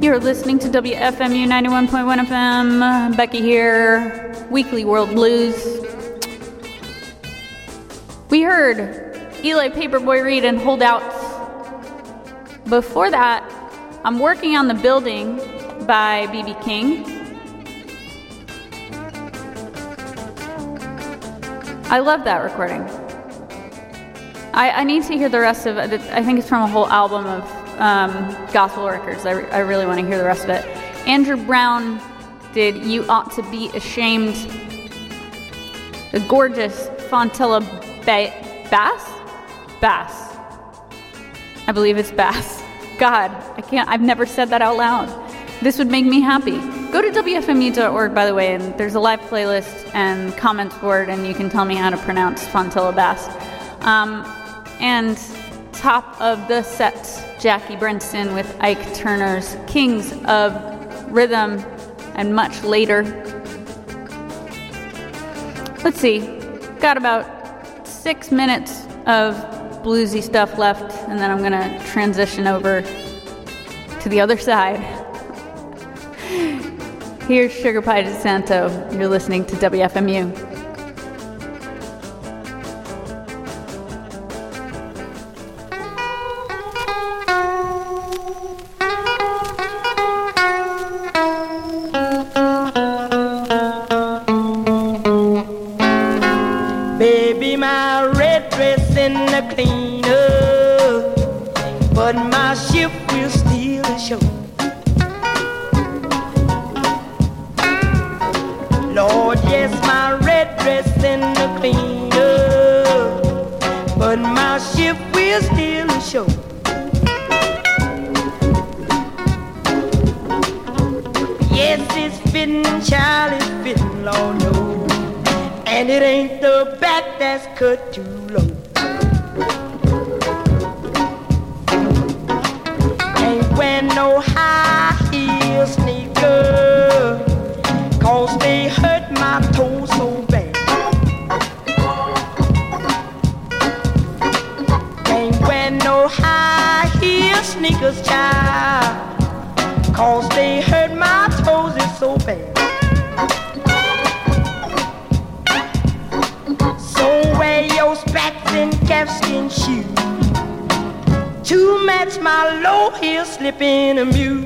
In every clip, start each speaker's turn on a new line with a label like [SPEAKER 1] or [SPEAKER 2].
[SPEAKER 1] You're listening to WFMU 91.1 FM. Becky here. Weekly World Blues. We heard Eli Paperboy Reed and Holdouts. Before that, I'm Working on the Building by B.B. King. I love that recording. I need to hear the rest of it. I think it's from a whole album of gospel records. I really want to hear the rest of it. Andrew Brown did You Ought to Be Ashamed. The gorgeous Fontella Bass. I believe it's Bass. God, I've never said that out loud. This would make me happy. Go to WFMU.org, by the way, and there's a live playlist and comments board, and you can tell me how to pronounce Fontella Bass. And top of the set, Jackie Brenston with Ike Turner's Kings of Rhythm, and much later. Let's see, got about 6 minutes of bluesy stuff left, and then I'm gonna transition over to the other side. Here's Sugar Pie DeSanto. You're listening to WFMU.
[SPEAKER 2] Baby, my red dress in the cleaner, but my ship will steal the show. Lord, yes, my red dress in the cleaner, but my ship will steal the show. Yes, it's fitting, child, it's fitting, Lord knows. And it ain't the back that's cut too low. Ain't wearing no high heel sneaker, 'cause they hurt my toes so bad. Ain't wearing no high heel sneakers, child, 'cause they hurt my toes so bad. Wear your spats and calfskin shoes to match my low heel slipping amuse.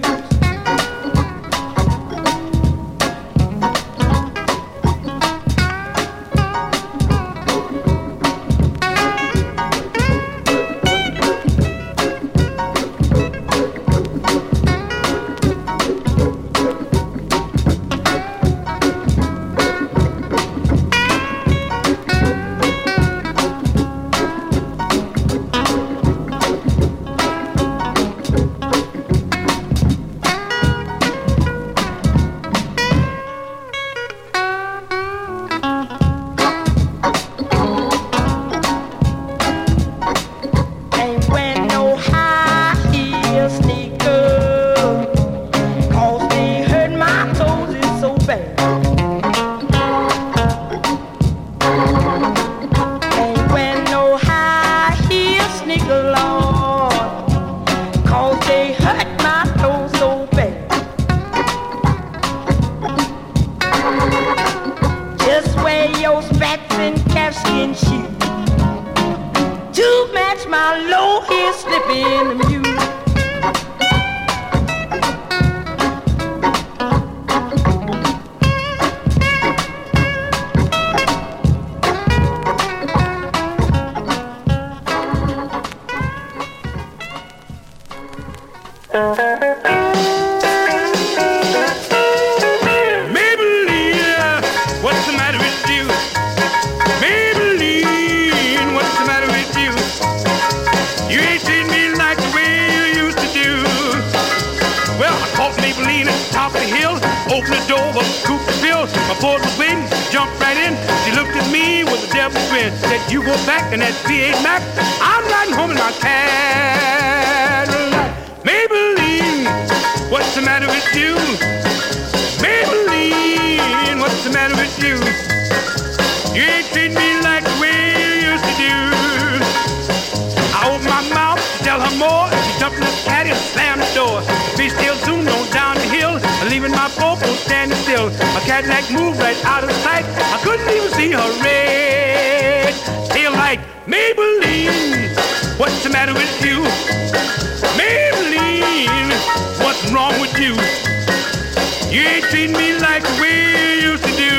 [SPEAKER 3] Tell her more, she jumped in the caddy and slammed the door. Be still soon, don't die. Cadillac moved right out of sight. I couldn't even see her red. Still like Maybelline, what's the matter with you? Maybelline, what's wrong with you? You ain't treating me like the way you used to do.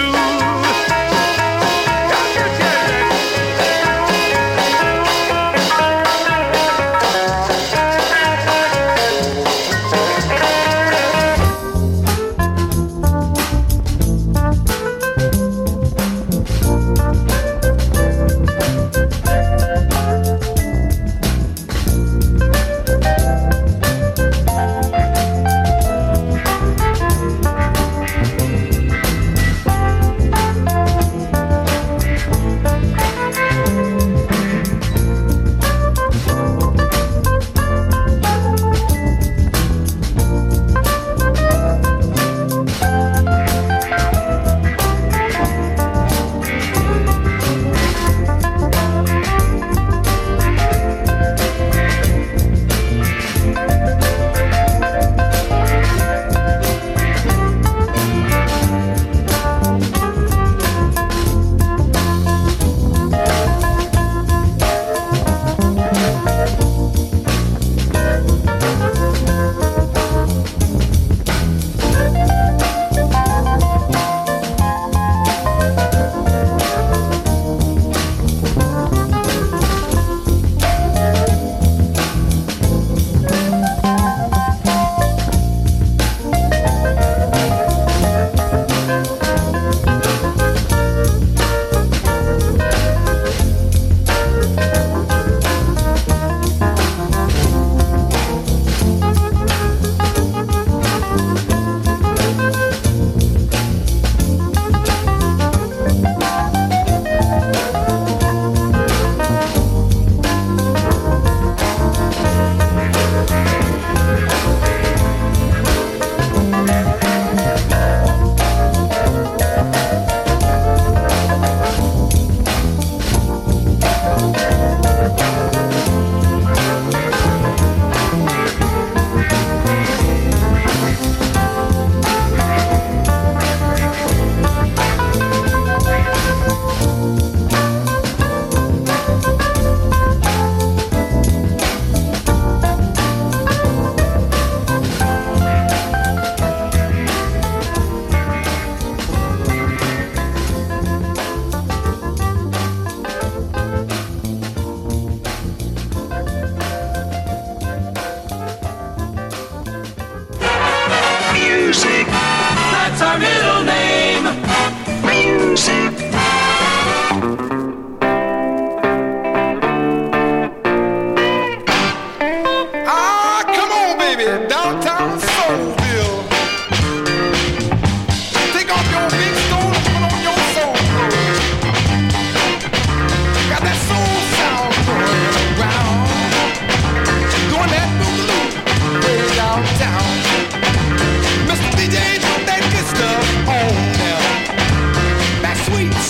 [SPEAKER 4] Mr. DJ, put that good stuff on now. That's sweet.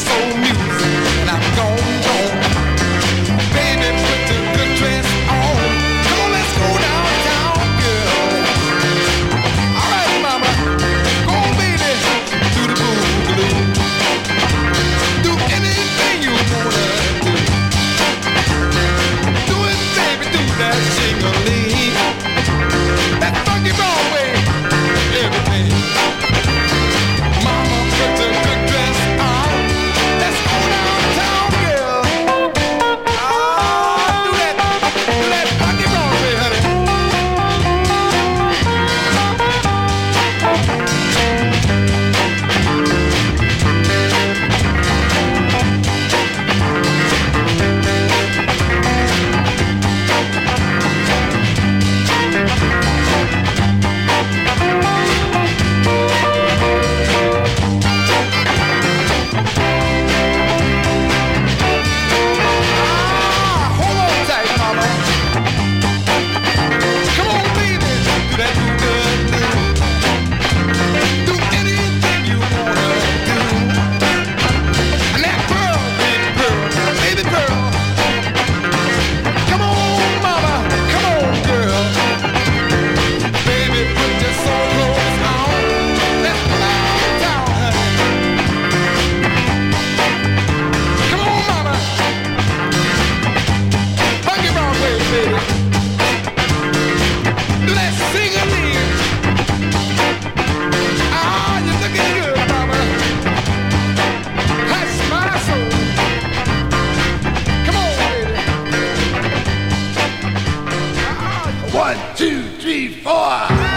[SPEAKER 4] 3, 4.